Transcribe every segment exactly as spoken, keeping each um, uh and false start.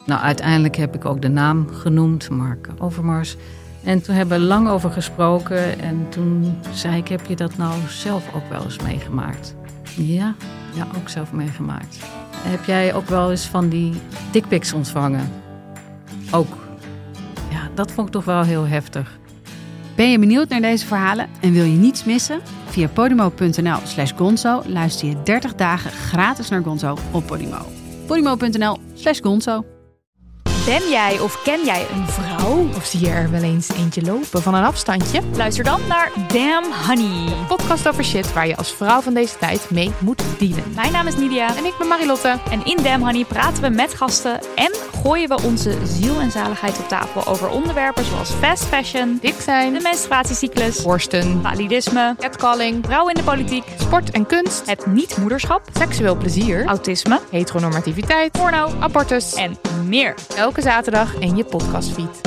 Nou, uiteindelijk heb ik ook de naam genoemd, Mark Overmars. En toen hebben we lang over gesproken. En toen zei ik, heb je dat nou zelf ook wel eens meegemaakt? Ja, ja, ook zelf meegemaakt. Heb jij ook wel eens van die dickpics ontvangen? Ook. Ja, dat vond ik toch wel heel heftig. Ben je benieuwd naar deze verhalen en wil je niets missen? Via podimo.nl slash gonzo luister je dertig dagen gratis naar Gonzo op Podimo. podimo.nl slash gonzo. Ben jij of ken jij een vrouw? Of zie je er wel eens eentje lopen van een afstandje? Luister dan naar Damn Honey. Een podcast over shit waar je als vrouw van deze tijd mee moet dealen. Mijn naam is Nidia. En ik ben Marilotte. En in Damn Honey praten we met gasten en gooien we onze ziel en zaligheid op tafel over onderwerpen zoals fast fashion, dik zijn, de menstruatiecyclus, borsten, validisme, catcalling, vrouwen in de politiek, sport en kunst, het niet-moederschap, seksueel plezier, autisme, heteronormativiteit, porno, abortus en meer. Elke zaterdag in je podcastfeed.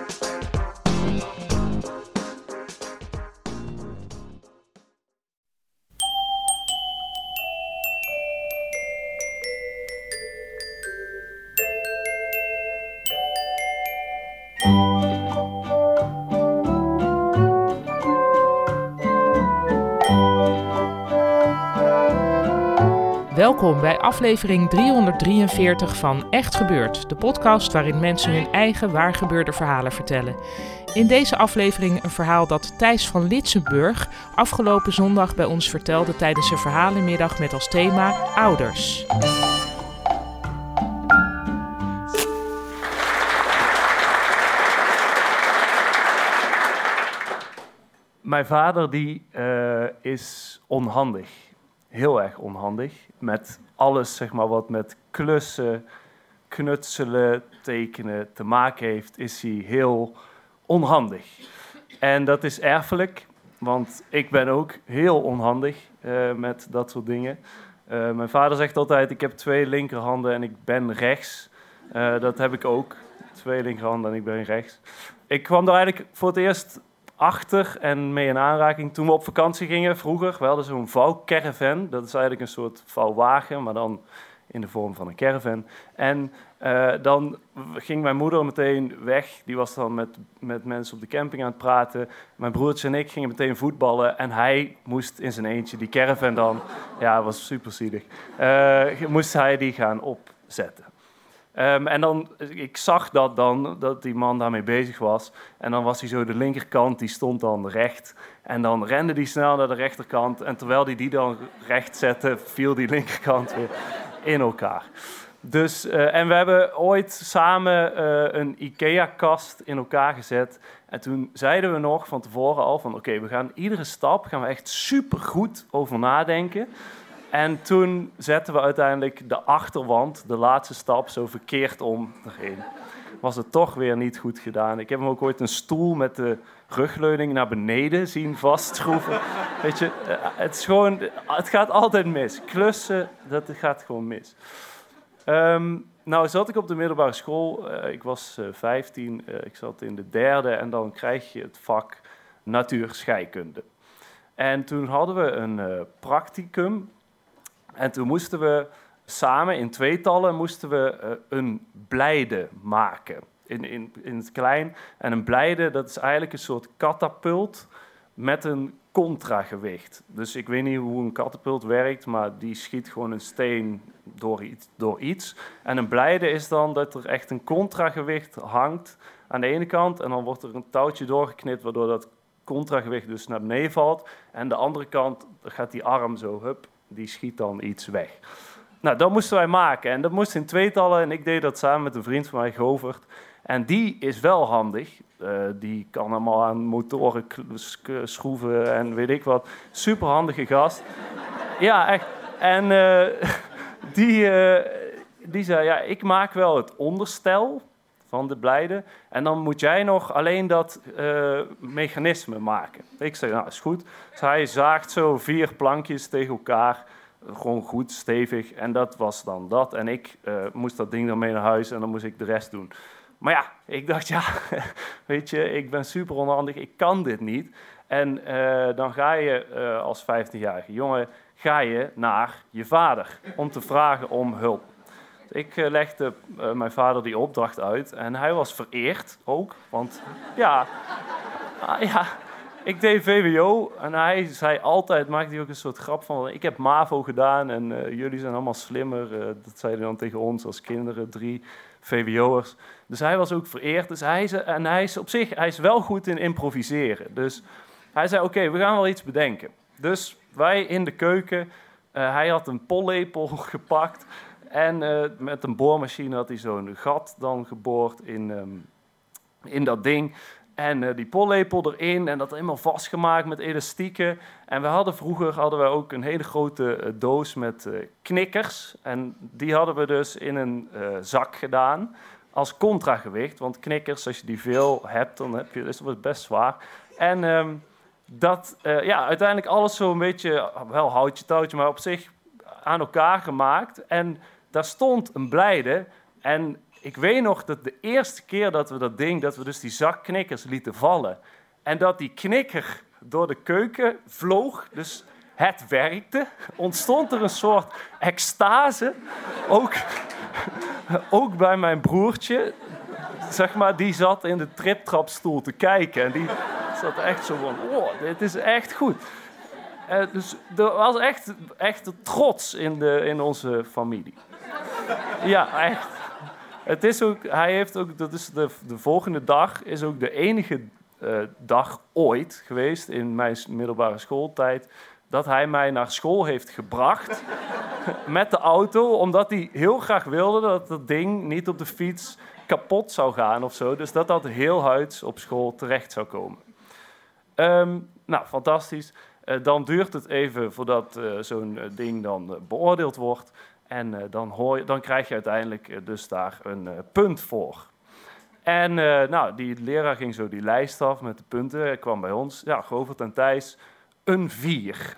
Welkom bij aflevering driehonderddrieënveertig van Echt Gebeurd, de podcast waarin mensen hun eigen waargebeurde verhalen vertellen. In deze aflevering een verhaal dat Thijs van Litsenburg afgelopen zondag bij ons vertelde tijdens een verhalenmiddag met als thema ouders. Mijn vader die uh, is onhandig. Heel erg onhandig. Met alles zeg maar, wat met klussen, knutselen, tekenen te maken heeft, is hij heel onhandig. En dat is erfelijk, want ik ben ook heel onhandig uh, met dat soort dingen. Uh, mijn vader zegt altijd, ik heb twee linkerhanden en ik ben rechts. Uh, dat heb ik ook. Twee linkerhanden en ik ben rechts. Ik kwam er eigenlijk voor het eerst achter en mee in aanraking toen we op vakantie gingen vroeger. We hadden zo'n vouwcaravan. Dat is eigenlijk een soort vouwwagen, maar dan in de vorm van een caravan. En uh, dan ging mijn moeder meteen weg. Die was dan met, met mensen op de camping aan het praten. Mijn broertje en ik gingen meteen voetballen. En hij moest in zijn eentje die caravan dan... Ja, dat was super zielig. Uh, moest hij die gaan opzetten. Um, en dan, ik zag dat dan, dat die man daarmee bezig was. En dan was hij zo de linkerkant, die stond dan recht. En dan rende hij snel naar de rechterkant. En terwijl hij die dan recht zette, viel die linkerkant weer in elkaar. Dus, uh, en we hebben ooit samen uh, een IKEA-kast in elkaar gezet. En toen zeiden we nog van tevoren al van... Oké, okay, we gaan iedere stap gaan we echt supergoed over nadenken... En toen zetten we uiteindelijk de achterwand, de laatste stap, zo verkeerd om erin. Was het toch weer niet goed gedaan. Ik heb hem ook ooit een stoel met de rugleuning naar beneden zien vastschroeven. Weet je, het is gewoon, het gaat altijd mis. Klussen, dat gaat gewoon mis. Um, nou zat ik op de middelbare school. Uh, ik was uh, vijftien, uh, ik zat in de derde en dan krijg je het vak natuurscheikunde. En toen hadden we een uh, practicum. En toen moesten we samen in tweetallen moesten we uh, een blijde maken, in, in, in het klein. En een blijde, dat is eigenlijk een soort katapult met een contragewicht. Dus ik weet niet hoe een katapult werkt, maar die schiet gewoon een steen door iets. Door iets. En een blijde is dan dat er echt een contragewicht hangt aan de ene kant. En dan wordt er een touwtje doorgeknipt, waardoor dat contragewicht dus naar beneden valt. En de andere kant gaat die arm zo, hup. Die schiet dan iets weg. Nou, dat moesten wij maken. En dat moest in tweetallen. En ik deed dat samen met een vriend van mij, Govert. En die is wel handig. Uh, die kan allemaal aan motoren schroeven en weet ik wat. Superhandige gast. Ja, echt. En uh, die, uh, die zei, ja, ik maak wel het onderstel van de blijde. En dan moet jij nog alleen dat uh, mechanisme maken. Ik zei, nou, is goed. Dus hij zaagt zo vier plankjes tegen elkaar. Gewoon goed, stevig. En dat was dan dat. En ik uh, moest dat ding dan mee naar huis en dan moest ik de rest doen. Maar ja, ik dacht, ja, weet je, ik ben super onhandig. Ik kan dit niet. En uh, dan ga je uh, als vijftienjarige jongen ga je naar je vader om te vragen om hulp. Ik uh, legde uh, mijn vader die opdracht uit en hij was vereerd ook. Want ja, uh, ja, ik deed V W O en hij zei altijd, maakte hij ook een soort grap van... ik heb MAVO gedaan en uh, jullie zijn allemaal slimmer. Uh, dat zei hij dan tegen ons als kinderen, drie V W O'ers. Dus hij was ook vereerd. Dus hij is, en hij is op zich hij is wel goed in improviseren. Dus hij zei, oké, okay, we gaan wel iets bedenken. Dus wij in de keuken, uh, hij had een pollepel gepakt... en uh, met een boormachine had hij zo'n gat dan geboord in, um, in dat ding... En uh, die pollepel erin en dat helemaal vastgemaakt met elastieken. En we hadden vroeger hadden we ook een hele grote uh, doos met uh, knikkers. En die hadden we dus in een uh, zak gedaan als contragewicht. Want knikkers, als je die veel hebt, dan heb je, dus dat wordt best zwaar. En um, dat, uh, ja, uiteindelijk alles zo'n beetje, wel houtje touwtje, maar op zich aan elkaar gemaakt. En daar stond een blijde en... Ik weet nog dat de eerste keer dat we dat ding, dat we dus die zak knikkers lieten vallen. En dat die knikker door de keuken vloog, dus het werkte. Ontstond er een soort extase, ook, ook bij mijn broertje. Zeg maar, die zat in de triptrapstoel te kijken. En die zat echt zo van, oh, dit is echt goed. Uh, dus er was echt, echt trots in, de, in onze familie. Ja, echt. Het is ook, hij heeft ook, dat is de, de volgende dag is ook de enige uh, dag ooit geweest in mijn middelbare schooltijd dat hij mij naar school heeft gebracht met de auto, omdat hij heel graag wilde dat dat ding niet op de fiets kapot zou gaan of zo. Dus dat dat heel huids op school terecht zou komen. Um, nou, fantastisch. Uh, dan duurt het even voordat uh, zo'n uh, ding dan uh, beoordeeld wordt. En uh, dan, hoor je, dan krijg je uiteindelijk uh, dus daar een uh, punt voor. En uh, nou, die leraar ging zo die lijst af met de punten. Hij kwam bij ons. Ja, Govert en Thijs, een vier.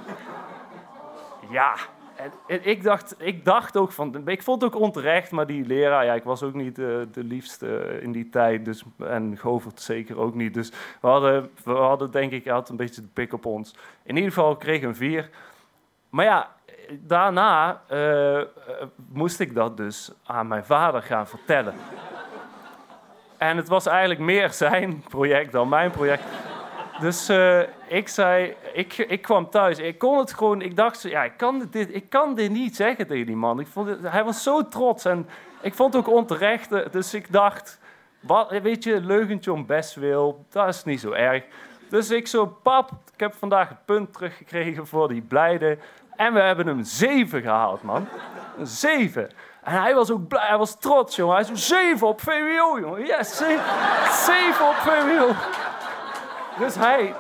Ja, en, en ik, dacht, ik dacht ook van... Ik vond het ook onterecht, maar die leraar... Ja, ik was ook niet uh, de liefste in die tijd. Dus, en Govert zeker ook niet. Dus we hadden, we hadden denk ik... Hij had een beetje de pik op ons. In ieder geval kreeg ik een vier. Maar ja... Daarna uh, uh, moest ik dat dus aan mijn vader gaan vertellen. En het was eigenlijk meer zijn project dan mijn project. Dus uh, ik zei, ik, ik kwam thuis. Ik kon het gewoon, ik dacht, ja, ik kan dit, ik kan dit niet zeggen tegen die man. Ik vond het, hij was zo trots en ik vond het ook onterecht. Dus ik dacht, wat, weet je, leugentje om bestwil, dat is niet zo erg. Dus ik zo, pap, ik heb vandaag het punt teruggekregen voor die blijde. En we hebben hem zeven gehaald, man. Een zeven. En hij was ook blij, hij was trots, jongen. Hij zei, zeven op V W O, jongen. Yes, zeven, zeven op V W O. Dus hij...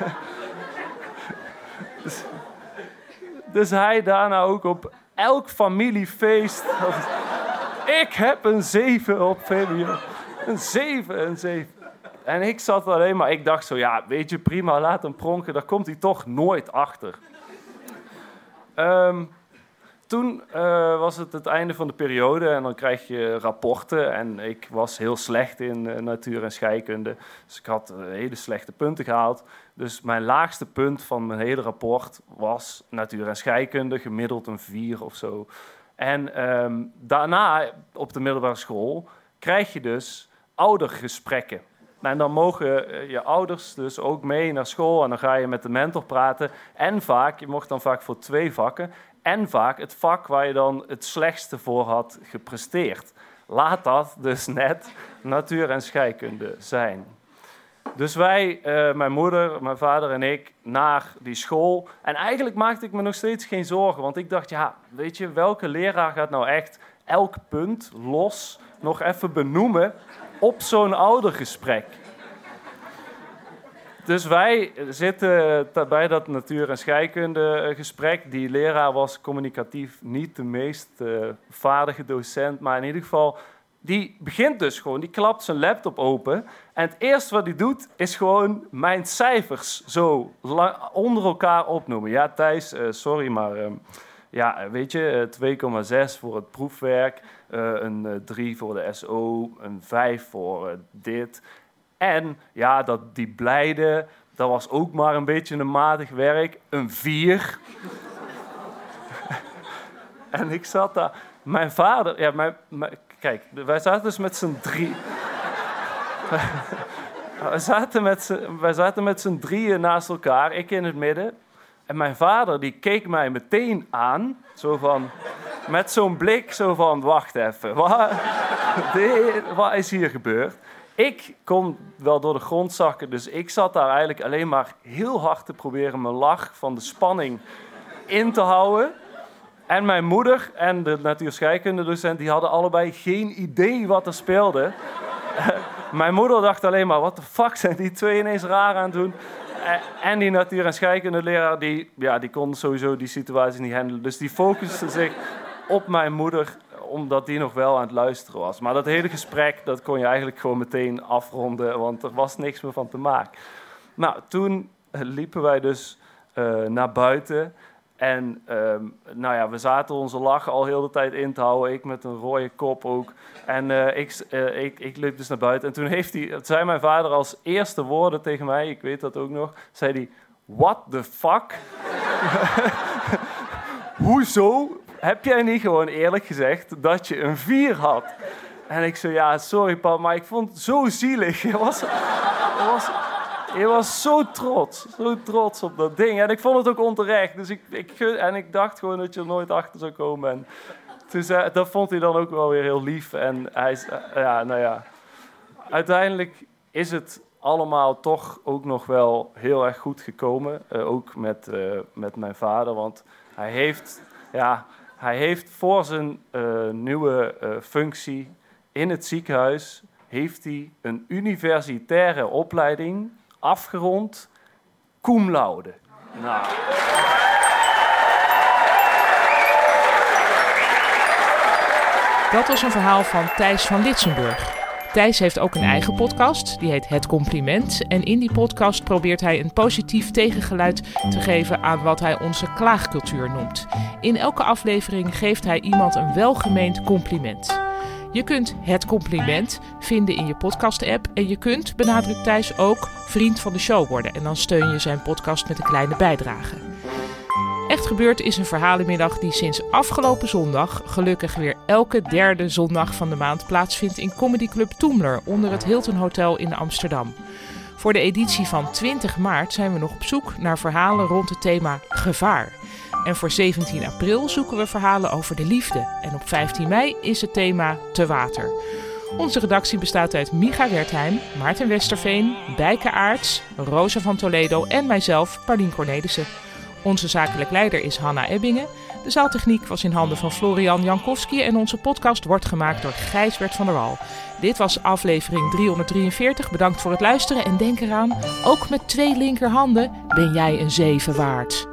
dus, dus hij daarna ook op elk familiefeest... Ik heb een zeven op V W O. Een zeven, een zeven. En ik zat alleen maar, ik dacht zo, ja, weet je, prima, laat hem pronken. Daar komt hij toch nooit achter. Um, toen uh, was het het einde van de periode en dan krijg je rapporten. En ik was heel slecht in uh, natuur en scheikunde. Dus ik had uh, hele slechte punten gehaald. Dus mijn laagste punt van mijn hele rapport was natuur en scheikunde, gemiddeld een vier of zo. En um, daarna, op de middelbare school, krijg je dus oudergesprekken. En dan mogen je ouders dus ook mee naar school en dan ga je met de mentor praten. En vaak, je mocht dan vaak voor twee vakken, en vaak het vak waar je dan het slechtste voor had gepresteerd. Laat dat dus net natuur en scheikunde zijn. Dus wij, uh, mijn moeder, mijn vader en ik, naar die school. En eigenlijk maakte ik me nog steeds geen zorgen, want ik dacht, ja, weet je, welke leraar gaat nou echt elk punt los nog even benoemen op zo'n oudergesprek? Dus wij zitten bij dat natuur- en scheikundegesprek. Die leraar was communicatief niet de meest uh, vaardige docent, maar in ieder geval, die begint dus gewoon, die klapt zijn laptop open. En het eerste wat hij doet, is gewoon mijn cijfers zo lang, onder elkaar opnoemen. Ja, Thijs, uh, sorry, maar uh, ja, weet je, twee komma zes voor het proefwerk, uh, een uh, drie voor de S O, een vijf voor uh, dit. En ja, dat, die blijde, dat was ook maar een beetje een matig werk. Een vier. En ik zat daar mijn vader... Ja, mijn, mijn, kijk, wij zaten dus met z'n drie... wij, zaten met z'n, wij zaten met z'n drieën naast elkaar, ik in het midden. En mijn vader die keek mij meteen aan, zo van... Met zo'n blik, zo van, wacht even, wat, dit, wat is hier gebeurd? Ik kon wel door de grond zakken, dus ik zat daar eigenlijk alleen maar heel hard te proberen mijn lach van de spanning in te houden. En mijn moeder en de natuurscheikunde-docent, die hadden allebei geen idee wat er speelde. Mijn moeder dacht alleen maar, wat de fuck zijn die twee ineens raar aan het doen? En die natuur- en scheikundeleraar, die, ja, die kon sowieso die situatie niet handelen. Dus die focuste zich op mijn moeder, omdat die nog wel aan het luisteren was. Maar dat hele gesprek, dat kon je eigenlijk gewoon meteen afronden, want er was niks meer van te maken. Nou, toen liepen wij dus uh, naar buiten. En um, nou ja, we zaten onze lach al heel de tijd in te houden. Ik met een rode kop ook. En uh, ik, uh, ik, ik liep dus naar buiten. En toen heeft hij, het zei mijn vader als eerste woorden tegen mij, ik weet dat ook nog, zei hij, what the fuck? Hoezo heb jij niet gewoon eerlijk gezegd dat je een vier had? En ik zei, ja, sorry pap, maar ik vond het zo zielig. Je was, je was, je was zo trots, zo trots op dat ding. En ik vond het ook onterecht. Dus ik, ik, en ik dacht gewoon dat je er nooit achter zou komen. En toen zei, dat vond hij dan ook wel weer heel lief. En hij, ja, nou ja, uiteindelijk is het allemaal toch ook nog wel heel erg goed gekomen. Uh, ook met, uh, met mijn vader, want hij heeft, ja, hij heeft voor zijn uh, nieuwe uh, functie in het ziekenhuis heeft hij een universitaire opleiding afgerond, cum laude. Nou. Dat was een verhaal van Thijs van Litsenburg. Thijs heeft ook een eigen podcast, die heet Het Compliment. En in die podcast probeert hij een positief tegengeluid te geven aan wat hij onze klaagcultuur noemt. In elke aflevering geeft hij iemand een welgemeend compliment. Je kunt Het Compliment vinden in je podcast-app en je kunt, benadrukt Thijs, ook vriend van de show worden. En dan steun je zijn podcast met een kleine bijdrage. Echt Gebeurd is een verhalenmiddag die sinds afgelopen zondag, gelukkig weer elke derde zondag van de maand, plaatsvindt in Comedy Club Toemler onder het Hilton Hotel in Amsterdam. Voor de editie van twintig maart zijn we nog op zoek naar verhalen rond het thema gevaar. En voor zeventien april zoeken we verhalen over de liefde. En op vijftien mei is het thema te water. Onze redactie bestaat uit Micha Wertheim, Maarten Westerveen, Bijke Aarts, Rosa van Toledo en mijzelf, Paulien Cornelissen. Onze zakelijk leider is Hanna Ebbingen. De zaaltechniek was in handen van Florian Jankowski en onze podcast wordt gemaakt door Gijsbert van der Wal. Dit was aflevering driehonderddrieënveertig. Bedankt voor het luisteren en denk eraan, ook met twee linkerhanden ben jij een zeven waard.